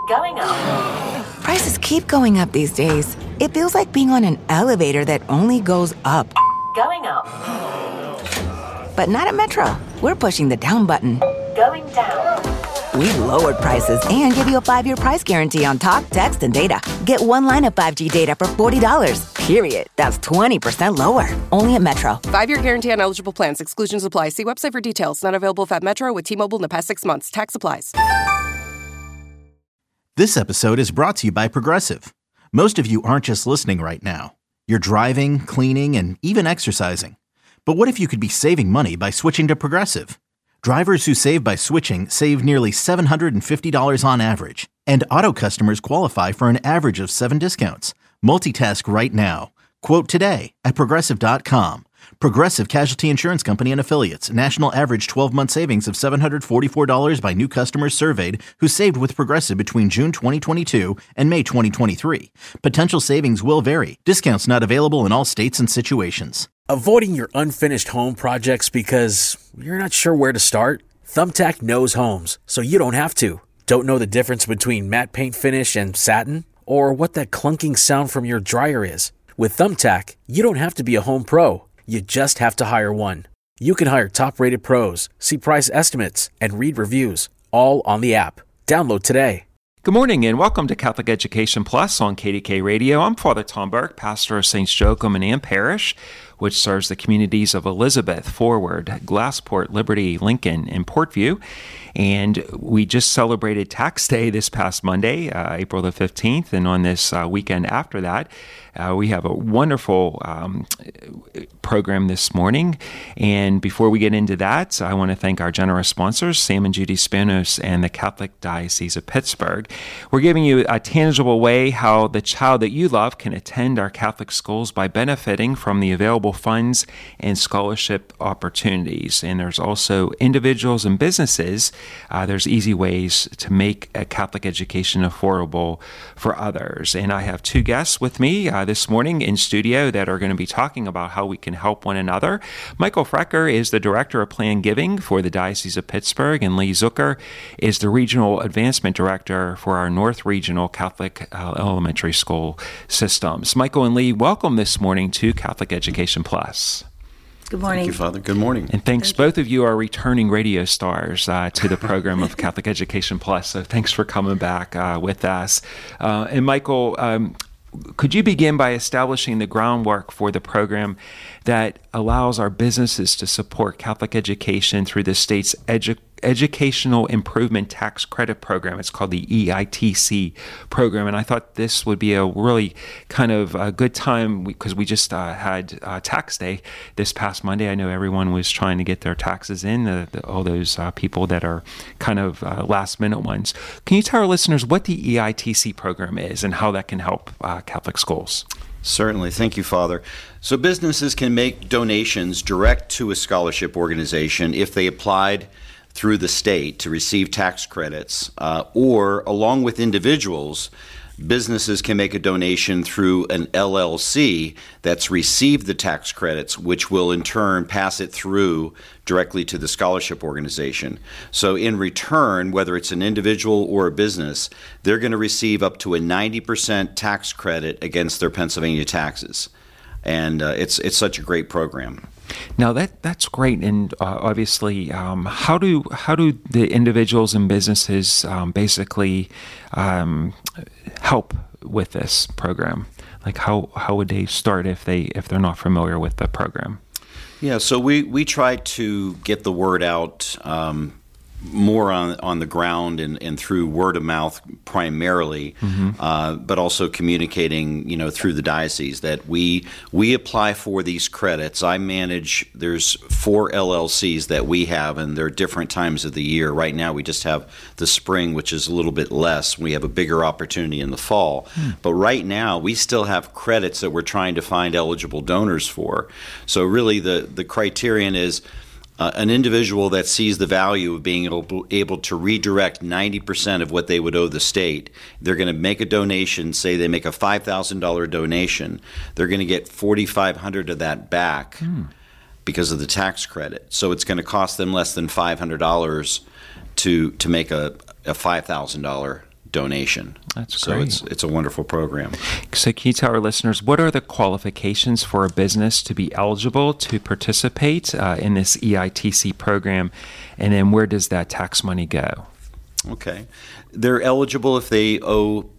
Going up. Prices keep going up these days. It feels like being on an elevator that only goes up. Going up. But not at Metro. We're pushing the down button. Going down. We've lowered prices and give you a 5-year price guarantee on talk, text, and data. Get one line of 5G data for $40, period. That's 20% lower. Only at Metro. 5-year guarantee on eligible plans. Exclusions apply. See website for details. Not available at Metro with T-Mobile in the past 6 months. Tax applies. This episode is brought to you by Progressive. Most of you aren't just listening right now. You're driving, cleaning, and even exercising. But what if you could be saving money by switching to Progressive? Drivers who save by switching save nearly $750 on average. And auto customers qualify for an average of 7 discounts. Multitask right now. Quote today at Progressive.com. Progressive Casualty Insurance Company and Affiliates. National average 12-month savings of $744 by new customers surveyed who saved with Progressive between June 2022 and May 2023. Potential savings will vary. Discounts not available in all states and situations. Avoiding your unfinished home projects because you're not sure where to start? Thumbtack knows homes, so you don't have to. Don't know the difference between matte paint finish and satin? Or what that clunking sound from your dryer is? With Thumbtack, you don't have to be a home pro. You just have to hire one. You can hire top-rated pros, see price estimates, and read reviews, all on the app. Download today. Good morning and welcome to Catholic Education Plus on KDK Radio. I'm Father Tom Burke, pastor of St. Joachim and Ann Parish, which serves the communities of Elizabeth, Forward, Glassport, Liberty, Lincoln, and Portview. And we just celebrated Tax Day this past Monday, April the 15th. And on this weekend after that, we have a wonderful program this morning. And before we get into that, I want to thank our generous sponsors, Sam and Judy Spanos and the Catholic Diocese of Pittsburgh. We're giving you a tangible way how the child that you love can attend our Catholic schools by benefiting from the available funds and scholarship opportunities. And there's also individuals and businesses. There's easy ways to make a Catholic education affordable for others. And I have two guests with me this morning in studio that are going to be talking about how we can help one another. Michael Frecker is the Director of Planned Giving for the Diocese of Pittsburgh, and Lee Zucker is the Regional Advancement Director for our North Regional Catholic Elementary School Systems. Michael and Lee, welcome this morning to Catholic Education Plus. Good morning. Thank you, Father. Good morning. And thanks, both of you are returning radio stars to the program of Catholic Education Plus. So thanks for coming back with us. And Michael, could you begin by establishing the groundwork for the program that allows our businesses to support Catholic education through the state's Educational Improvement Tax Credit Program? It's called the EITC program, and I thought this would be a really kind of a good time because we just had Tax Day this past Monday. I know everyone was trying to get their taxes in, all those people that are kind of last-minute ones. Can you tell our listeners what the EITC program is and how that can help Catholic schools? Certainly. Thank you, Father. So businesses can make donations direct to a scholarship organization if they applied through the state to receive tax credits, or along with individuals, businesses can make a donation through an LLC that's received the tax credits, which will in turn pass it through directly to the scholarship organization. So in return, whether it's an individual or a business, they're going to receive up to a 90% tax credit against their Pennsylvania taxes. And it's such a great program. Now that's great, and obviously, how do the individuals and businesses basically help with this program? Like how would they start if they're not familiar with the program? Yeah, so we try to get the word out more on the ground and through word of mouth primarily, but also communicating, through the diocese that we apply for these credits. There's 4 LLCs that we have, and they're different times of the year. Right now we just have the spring, which is a little bit less. We have a bigger opportunity in the fall. But right now we still have credits that we're trying to find eligible donors for. So really the criterion is an individual that sees the value of being able to redirect 90% of what they would owe the state. They're going to make a donation. Say they make a $5,000 donation. They're going to get $4,500 of that back because of the tax credit. So it's going to cost them less than $500 to make a $5,000 donation. That's so great. it's a wonderful program. So can you tell our listeners, what are the qualifications for a business to be eligible to participate in this EITC program? And then where does that tax money go? Okay. They're eligible if they owe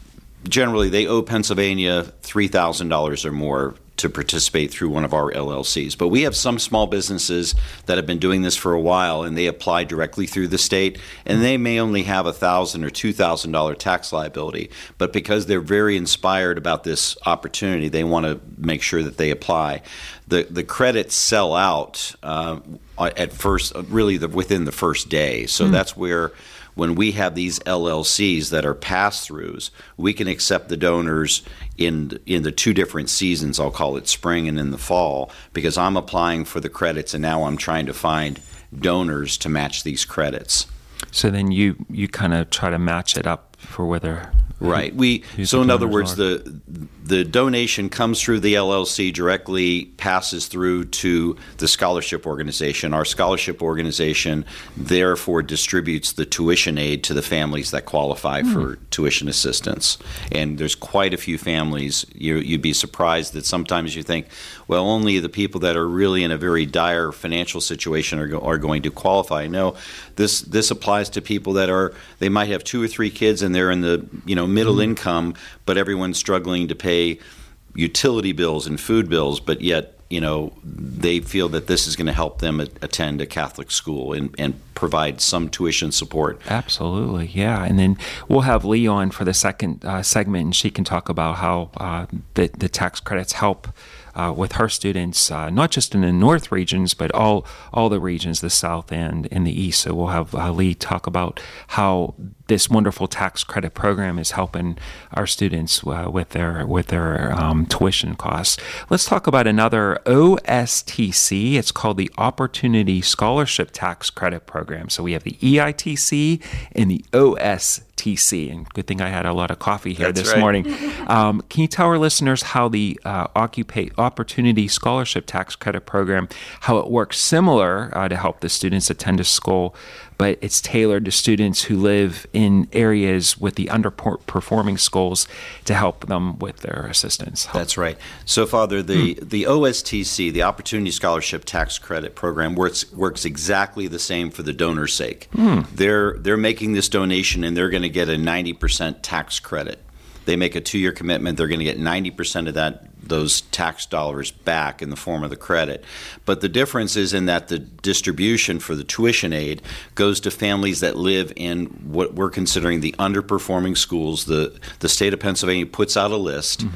Pennsylvania $3,000 or more to participate through one of our LLCs. But we have some small businesses that have been doing this for a while, and they apply directly through the state, and they may only have $1,000 or $2,000 tax liability. But because they're very inspired about this opportunity, they want to make sure that they apply. The credits sell out at first, really within the first day. So that's where, when we have these LLCs that are pass-throughs, we can accept the donors in the two different seasons. I'll call it spring and in the fall, because I'm applying for the credits, and now I'm trying to find donors to match these credits. So then you kind of try to match it up for whether... Right. So in other words, the donation comes through the LLC, directly passes through to the scholarship organization. Our scholarship organization therefore distributes the tuition aid to the families that qualify for tuition assistance. And there's quite a few families. You'd be surprised that sometimes you think, well, only the people that are really in a very dire financial situation are going to qualify. No, this applies to people that they might have 2 or 3 kids, and they're in the middle income, but everyone's struggling to pay utility bills and food bills, but yet they feel that this is going to help them attend a Catholic school and provide some tuition support. Absolutely, yeah. And then we'll have Lee on for the second segment, and she can talk about how the tax credits help with her students, not just in the north regions, but all the regions, the south and the east. So we'll have Lee talk about how this wonderful tax credit program is helping our students with their tuition costs. Let's talk about another OSTC. It's called the Opportunity Scholarship Tax Credit Program. So we have the EITC and the OSTC. And good thing I had a lot of coffee here this morning. Can you tell our listeners how the Opportunity Scholarship Tax Credit Program, how it works similar to help the students attend a school, but it's tailored to students who live in areas with the underperforming schools to help them with their assistance? That's right. So, Father, the OSTC, the Opportunity Scholarship Tax Credit Program, works exactly the same for the donor's sake. They're making this donation, and they're going to get a 90% tax credit. They make a 2-year commitment. They're going to get 90% of those tax dollars back in the form of the credit. But the difference is in that the distribution for the tuition aid goes to families that live in what we're considering the underperforming schools. The state of Pennsylvania puts out a list.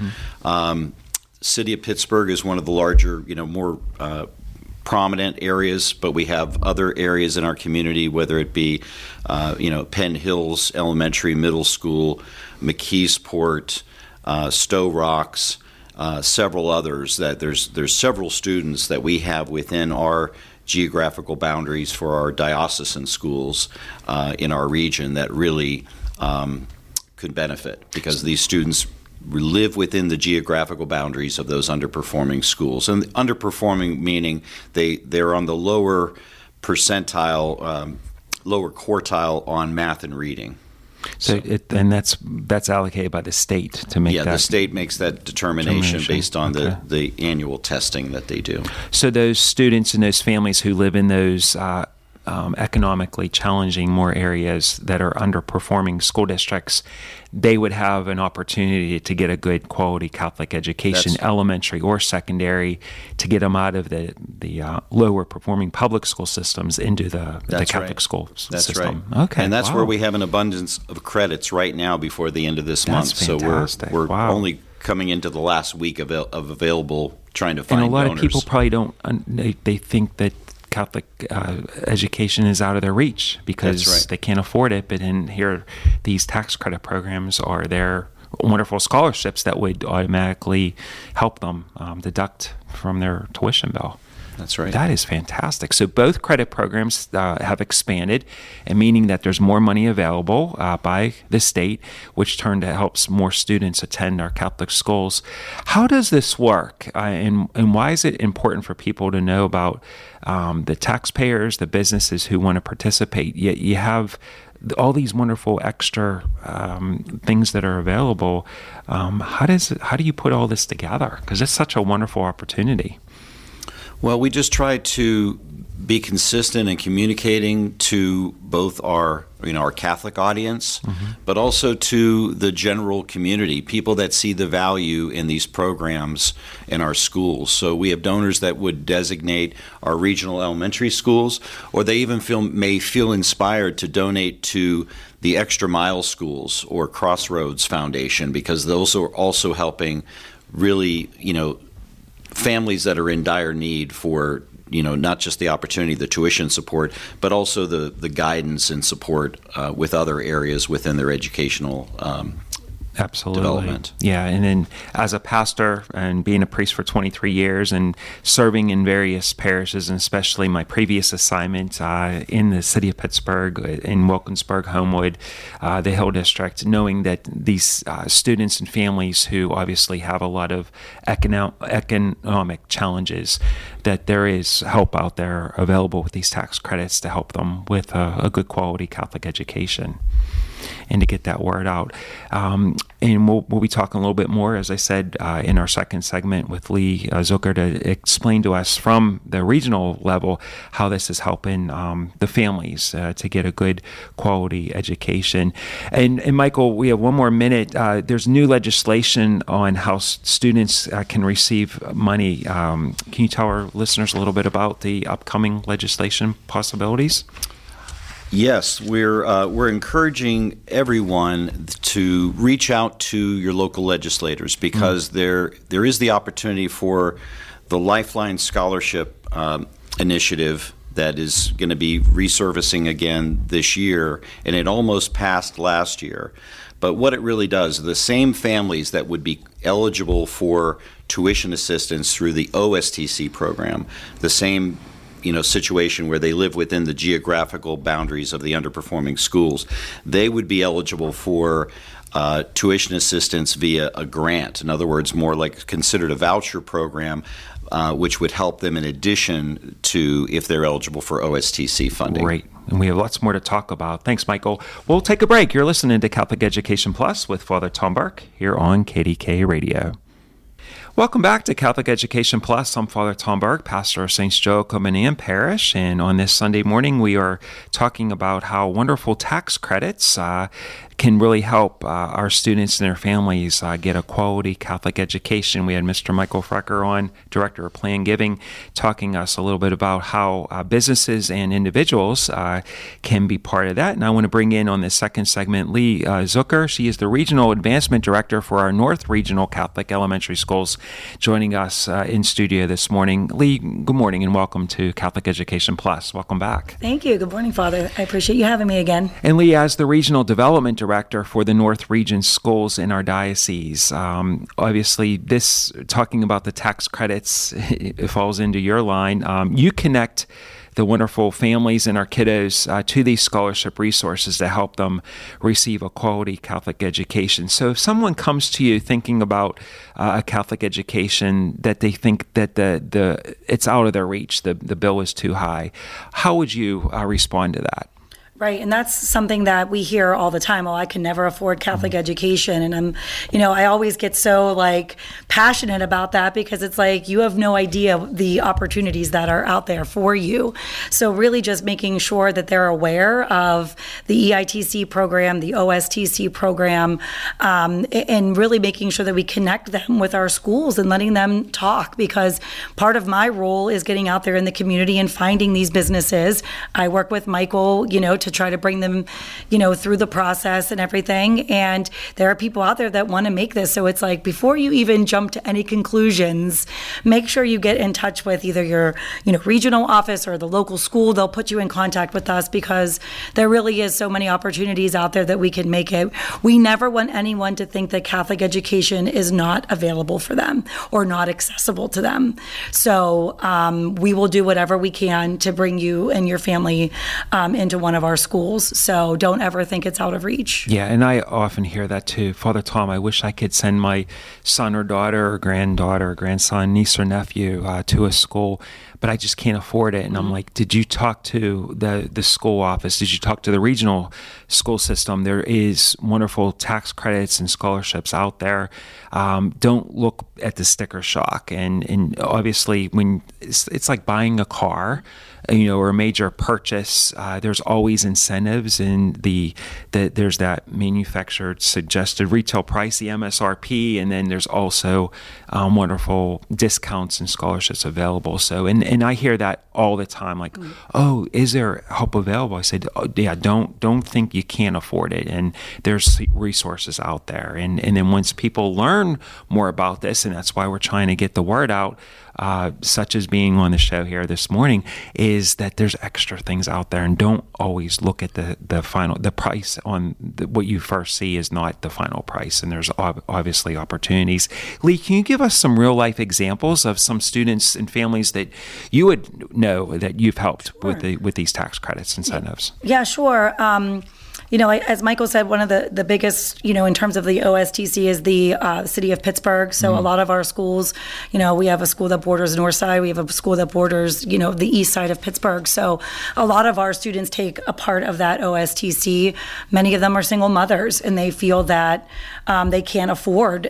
City of Pittsburgh is one of the larger, more prominent areas, but we have other areas in our community, whether it be, Penn Hills Elementary, Middle School, McKeesport, Stowe Rocks, several others. That there's several students that we have within our geographical boundaries for our diocesan schools in our region that really could benefit, because these students live within the geographical boundaries of those underperforming schools. And underperforming meaning they're on the lower percentile, lower quartile on math and reading. So that's allocated by the state to make that. Yeah, the state makes that determination based on the annual testing that they do. So those students and those families who live in those economically challenging more areas that are underperforming school districts, they would have an opportunity to get a good quality Catholic education, elementary or secondary, to get them out of the lower performing public school systems into the Catholic school system. That's right. Okay, and that's where we have an abundance of credits right now before the end of this month. Fantastic. So we're only coming into the last week of available, trying to find donors. And a lot of people probably don't. They think that Catholic education is out of their reach because they can't afford it. But in here, these tax credit programs are their wonderful scholarships that would automatically help them deduct from their tuition bill. That's right. That is fantastic. So both credit programs have expanded, and meaning that there's more money available by the state, which helps more students attend our Catholic schools. How does this work, and why is it important for people to know about the taxpayers, the businesses who want to participate? Yet you have all these wonderful extra things that are available. How do you put all this together? Because it's such a wonderful opportunity. Well, we just try to be consistent in communicating to both our Catholic audience, but also to the general community, people that see the value in these programs in our schools. So we have donors that would designate our regional elementary schools, or they even may feel inspired to donate to the Extra Mile schools or Crossroads Foundation, because those are also helping really, families that are in dire need for not just the opportunity, the tuition support, but also the guidance and support with other areas within their educational Absolutely. development. Yeah, and then as a pastor and being a priest for 23 years and serving in various parishes, and especially my previous assignment in the city of Pittsburgh, in Wilkinsburg, Homewood, the Hill District, knowing that these students and families who obviously have a lot of economic challenges, that there is help out there available with these tax credits to help them with a good quality Catholic education and to get that word out. And we'll be talking a little bit more, as I said, in our second segment with Lee Zucker to explain to us from the regional level how this is helping the families to get a good quality education. And Michael, we have one more minute. There's new legislation on how students can receive money. Can you tell our listeners a little bit about the upcoming legislation possibilities? Yes, we're encouraging everyone to reach out to your local legislators, because there is the opportunity for the Lifeline Scholarship initiative that is going to be resurfacing again this year, and it almost passed last year. But what it really does, the same families that would be eligible for tuition assistance through the OSTC program, the same situation where they live within the geographical boundaries of the underperforming schools, they would be eligible for tuition assistance via a grant. In other words, more like considered a voucher program, which would help them in addition to if they're eligible for OSTC funding. Great. And we have lots more to talk about. Thanks, Michael. We'll take a break. You're listening to Catholic Education Plus with Father Tom Burke here on KDK Radio. Welcome back to Catholic Education Plus. I'm Father Tom Burke, pastor of St. Joachim and Ann Parish, and on this Sunday morning we are talking about how wonderful tax credits can really help our students and their families get a quality Catholic education. We had Mr. Michael Frecker on, Director of Plan Giving, talking us a little bit about how businesses and individuals can be part of that. And I want to bring in on this second segment Lee Zucker. She is the Regional Advancement Director for our North Regional Catholic Elementary Schools, joining us in studio this morning. Lee, good morning and welcome to Catholic Education Plus. Welcome back. Thank you. Good morning, Father. I appreciate you having me again. And Lee, as the Regional Development Director for the North Region schools in our diocese, obviously this, talking about the tax credits, it falls into your line. You connect the wonderful families and our kiddos to these scholarship resources to help them receive a quality Catholic education. So if someone comes to you thinking about a Catholic education that they think that the it's out of their reach, the bill is too high, how would you respond to that? Right, and that's something that we hear all the time. Oh, I can never afford Catholic education. And I always get so passionate about that, because it's you have no idea the opportunities that are out there for you. So really just making sure that they're aware of the EITC program, the OSTC program, and really making sure that we connect them with our schools and letting them talk, because part of my role is getting out there in the community and finding these businesses. I work with Michael, to try to bring them, through the process and everything. And there are people out there that want to make this. So it's before you even jump to any conclusions, make sure you get in touch with either your, regional office or the local school. They'll put you in contact with us, because there really is so many opportunities out there that we can make it. We never want anyone to think that Catholic education is not available for them or not accessible to them. So we will do whatever we can to bring you and your family into one of our schools. So don't ever think it's out of reach. Yeah, and I often hear that too. Father Tom, I wish I could send my son or daughter or granddaughter or grandson, niece or nephew to a school, but I just can't afford it. And I'm like, did you talk to the school office? Did you talk to the regional school system? There is wonderful tax credits and scholarships out there. Don't look at the sticker shock. And obviously, when it's like buying a car, or a major purchase, there's always incentives, and there's that manufactured suggested retail price, the MSRP, and then there's also wonderful discounts and scholarships available. So, and I hear that all the time, like, oh, is there help available? I said, oh, yeah, don't think you can't afford it, and there's resources out there. And then once people learn more about this, and that's why we're trying to get the word out, such as being on the show here this morning, is that there's extra things out there, and don't always look at the price on what you first see is not the final price, and there's obviously opportunities. Lee, can you give us some real life examples of some students and families that you would know that you've helped with these tax credits incentives? Yeah, sure. As Michael said, one of the biggest, in terms of the OSTC is the city of Pittsburgh. So a lot of our schools, we have a school that borders the north side. We have a school that borders, the east side of Pittsburgh. So a lot of our students take a part of that OSTC. Many of them are single mothers, and they feel that they can't afford,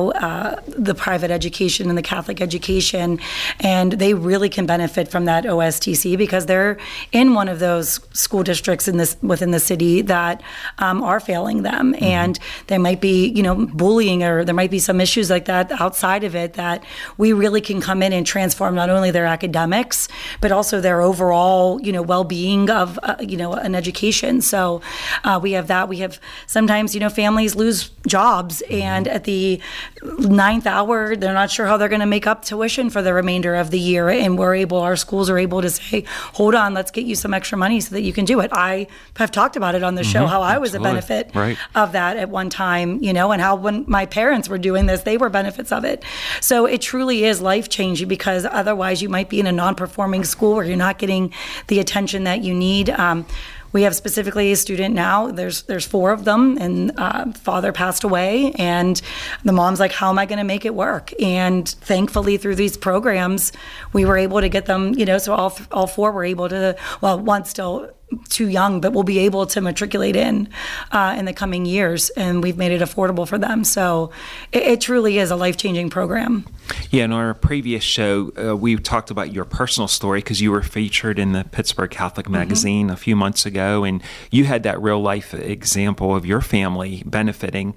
the private education and the Catholic education. And they really can benefit from that OSTC because they're in one of those school districts within the city that are failing them, and there might be bullying, or there might be some issues like that outside of it that we really can come in and transform not only their academics but also their overall well-being of an education. So we have that. We have sometimes families lose jobs, and at the 9th hour they're not sure how they're going to make up tuition for the remainder of the year, and our schools are able to say, hold on, let's get you some extra money so that you can do it. I have talked about it on the show how I was a benefit of that at one time, and how when my parents were doing this, they were benefits of it. So it truly is life-changing, because otherwise you might be in a non-performing school where you're not getting the attention that you need. We have specifically a student now, there's 4 of them, and father passed away, and the mom's like, how am I going to make it work? And thankfully through these programs, we were able to get them, so all 4 were able to, well, one still too young, but we'll be able to matriculate in the coming years, and we've made it affordable for them. So it truly is a life-changing program. Yeah, in our previous show, we talked about your personal story because you were featured in the Pittsburgh Catholic Magazine a few months ago, and you had that real-life example of your family benefiting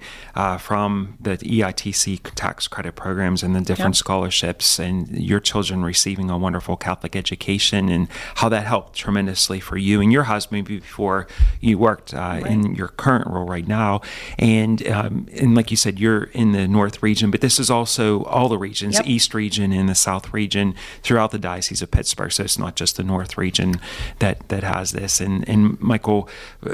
from the EITC tax credit programs and the different scholarships, and your children receiving a wonderful Catholic education, and how that helped tremendously for you and your husband before you worked in your current role right now. And like you said, you're in the North region, but this is also all the regions, East region and the South region throughout the Diocese of Pittsburgh. So it's not just the North region that has this. And Michael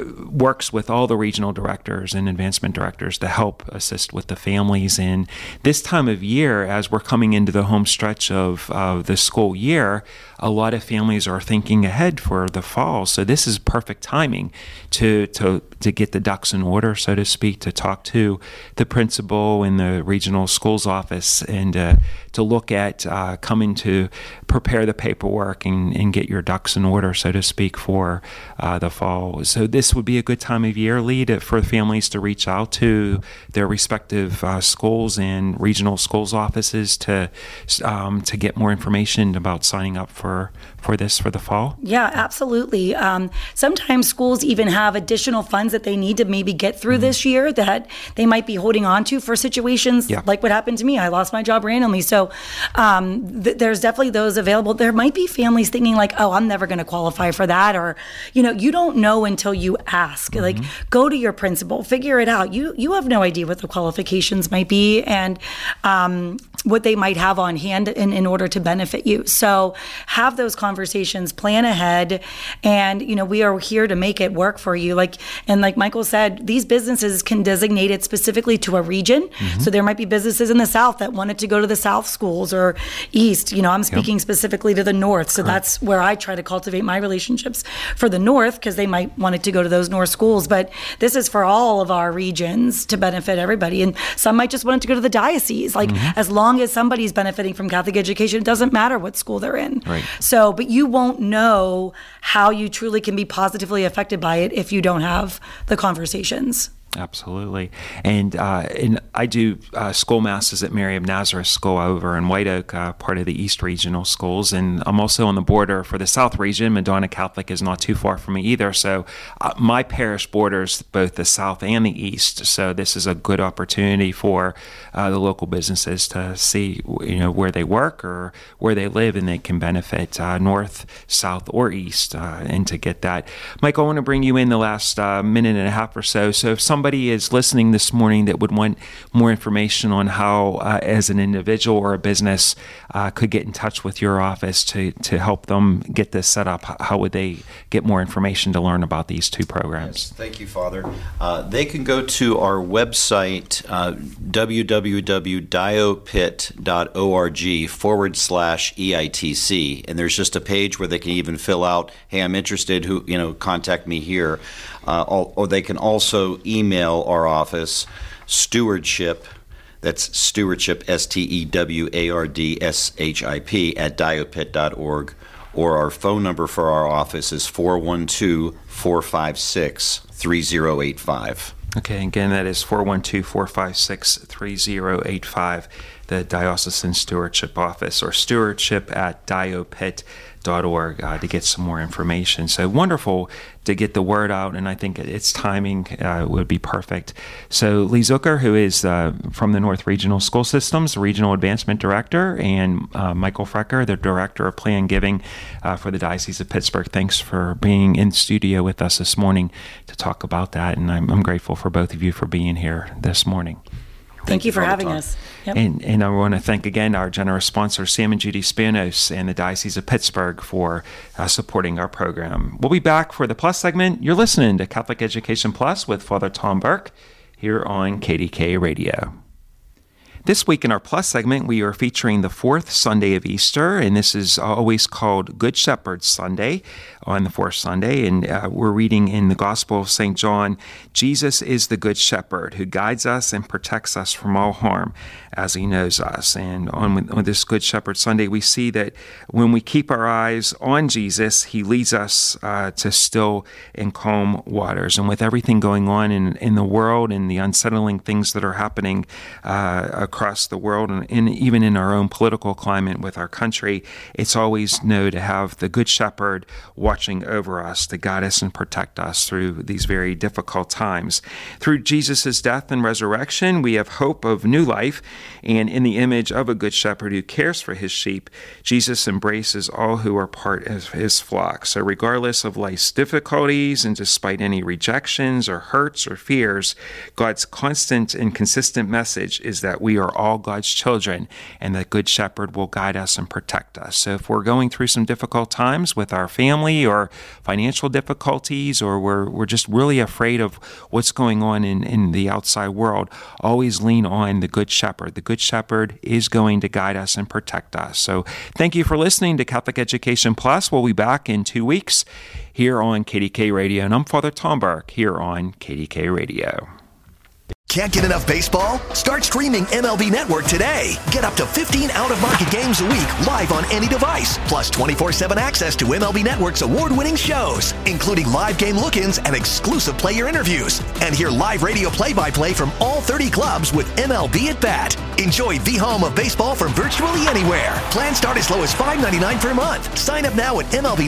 works with all the regional directors and advancement directors to help assist with the families. And this time of year, as we're coming into the home stretch of the school year, a lot of families are thinking ahead for the fall. So this is perfect timing to get the ducks in order, so to speak, to talk to the principal in the regional schools office, and to look at coming to prepare the paperwork and get your ducks in order, so to speak, for the fall. So this would be a good time of year, Lee, for families to reach out to their respective schools and regional schools offices to get more information about signing up for this for the fall? Yeah, absolutely. Sometimes schools even have additional funds that they need to maybe get through this year that they might be holding on to for situations like what happened to me. I lost my job randomly. So there's definitely those available. There might be families thinking like, oh, I'm never going to qualify for that. Or, you don't know until you ask. Like, go to your principal, figure it out. You have no idea what the qualifications might be and what they might have on hand in order to benefit you. So have those conversations, plan ahead, and we are here to make it work for you. Like Michael said, these businesses can designate it specifically to a region. So there might be businesses in the South that wanted to go to the South schools, or East. I'm speaking specifically to the North. So that's where I try to cultivate my relationships for the North, because they might want it to go to those North schools. But this is for all of our regions to benefit everybody. And some might just want it to go to the diocese. Like, as long long as somebody's benefiting from Catholic education, it doesn't matter what school they're in. Right. So, but you won't know how you truly can be positively affected by it if you don't have the conversations. Absolutely. And I do school masses at Mary of Nazareth School over in White Oak, part of the East Regional Schools. And I'm also on the border for the South Region. Madonna Catholic is not too far from me either. So my parish borders both the South and the East. So this is a good opportunity for the local businesses to see, where they work or where they live, and they can benefit North, South, or East, and to get that. Mike, I want to bring you in the last minute and a half or so. So if somebody is listening this morning that would want more information on how, as an individual or a business, could get in touch with your office to help them get this set up, how would they get more information to learn about these two programs? Yes, thank you, Father. They can go to our website, www.diopit.org/EITC, and there's just a page where they can even fill out, hey, I'm interested, contact me here. Or they can also email our office, stewardship, that's stewardship, STEWARDSHIP, @diopit.org, or our phone number for our office is 412-456-3085. Okay, again, that is 412-456-3085, the Diocesan Stewardship Office, or stewardship@diopit.org to get some more information. So wonderful to get the word out, and I think its timing would be perfect. So Lee Zucker, who is from the North Regional School Systems, Regional Advancement Director, and Michael Frecker, the Director of Plan Giving for the Diocese of Pittsburgh, thanks for being in studio with us this morning to talk about that, and I'm grateful for both of you for being here this morning. Thank you for having us. Yep. And I want to thank again our generous sponsors, Sam and Judy Spanos and the Diocese of Pittsburgh, for supporting our program. We'll be back for the Plus segment. You're listening to Catholic Education Plus with Father Tom Burke here on KDK Radio. This week in our Plus segment, we are featuring the fourth Sunday of Easter, and this is always called Good Shepherd Sunday on the fourth Sunday. And we're reading in the Gospel of St. John, Jesus is the Good Shepherd who guides us and protects us from all harm as he knows us. And on this Good Shepherd Sunday, we see that when we keep our eyes on Jesus, he leads us to still and calm waters. And with everything going on in the world and the unsettling things that are happening across the world and even in our own political climate with our country, it's always to have the Good Shepherd watching over us to guide us and protect us through these very difficult times. Through Jesus' death and resurrection, we have hope of new life, and in the image of a Good Shepherd who cares for his sheep, Jesus embraces all who are part of his flock. So regardless of life's difficulties and despite any rejections or hurts or fears, God's constant and consistent message is that we are all God's children, and the Good Shepherd will guide us and protect us. So if we're going through some difficult times with our family or financial difficulties, or we're just really afraid of what's going on in the outside world, always lean on the Good Shepherd. The Good Shepherd is going to guide us and protect us. So thank you for listening to Catholic Education Plus. We'll be back in 2 weeks here on KDK Radio, and I'm Father Tom Burke here on KDK Radio. Can't get enough baseball? Start streaming MLB Network today. Get up to 15 out-of-market games a week live on any device, plus 24/7 access to MLB Network's award-winning shows, including live game look-ins and exclusive player interviews. And hear live radio play-by-play from all 30 clubs with MLB at Bat. Enjoy the home of baseball from virtually anywhere. Plans start as low as $5.99 per month. Sign up now at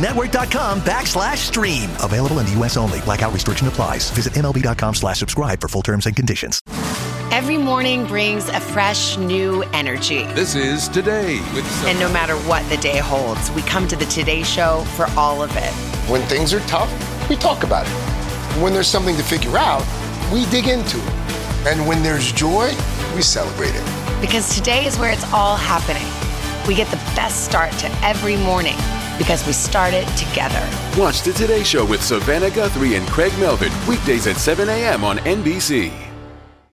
MLBnetwork.com/stream. Available in the U.S. only. Blackout restriction applies. Visit MLB.com/subscribe for full terms and conditions. Every morning brings a fresh, new energy. This is Today with And no matter what the day holds, we come to the Today Show for all of it. When things are tough, we talk about it. When there's something to figure out, we dig into it. And when there's joy, we celebrate it. Because today is where it's all happening. We get the best start to every morning because we start it together. Watch the Today Show with Savannah Guthrie and Craig Melvin, weekdays at 7 a.m. on NBC.